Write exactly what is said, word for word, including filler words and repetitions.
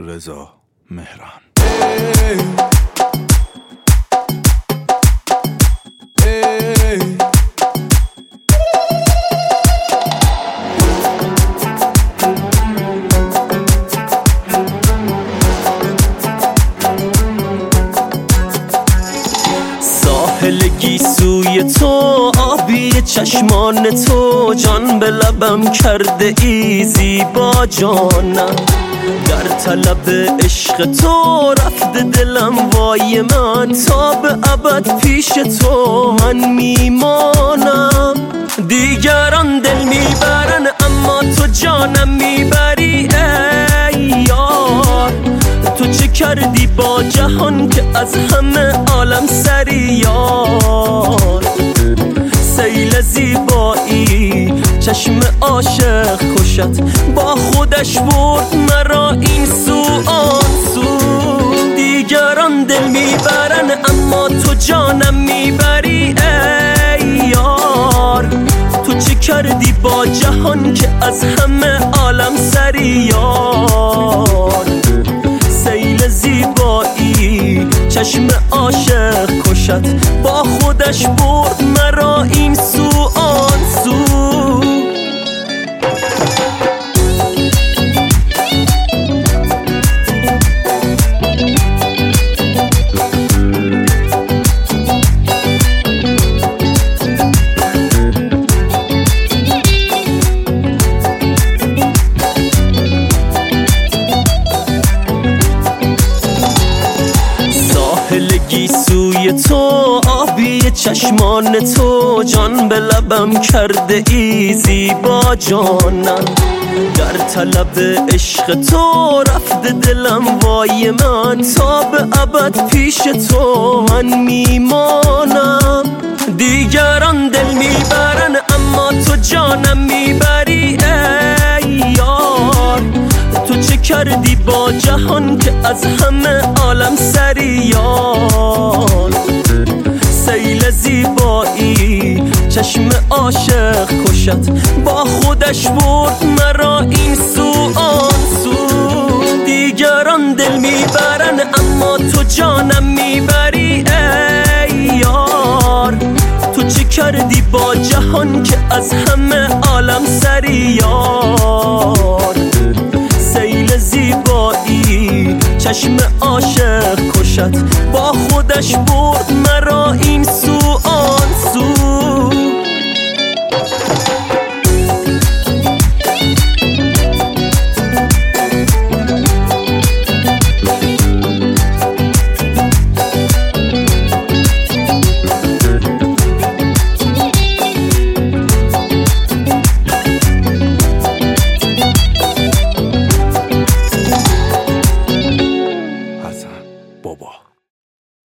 رضا مهران. ساحل گیسوی تو، آبی چشمان تو، جان به لبم کرده ای زیبا جانم. در طلب عشق تو رفته دلم وای من، تا به ابد پیش تو من میمانم. دیگران دل میبرن اما تو جانم میبری ای یار. تو چه کردی با جهان که از همه عالم سری یار. سیل زیبایی چشم عاشق کشت، با خودش برد مرا این سو آن سو. دیگران دل میبرن اما تو جانم میبری ای یار. تو چه کردی با جهان که از همه عالم سری یار. سیل زیبایی چشم عاشق کشت، با خودش برد مرا این سو آن سو. گیسوی تو، آبی چشمان تو، جان به لبم کرده ای زیبا جانم. در طلب عشق تو رفته دلم وای من، تا به ابد پیش تو من میمانم. دیگران دل میبرن اما تو جانم میبری ای یار. تو چه کردی با جهان که از همه عالم سری یار. سیل زیبایی چشم عاشق کشت، با خودش برد مرا این سو آن سو. دیگران دل میبرن اما تو جانم میبری ای یار. تو چه کردی با جهان که از همه عالم سری یار. سیل زیبایی چشم عاشق کشت، با خودش برد مرا این سو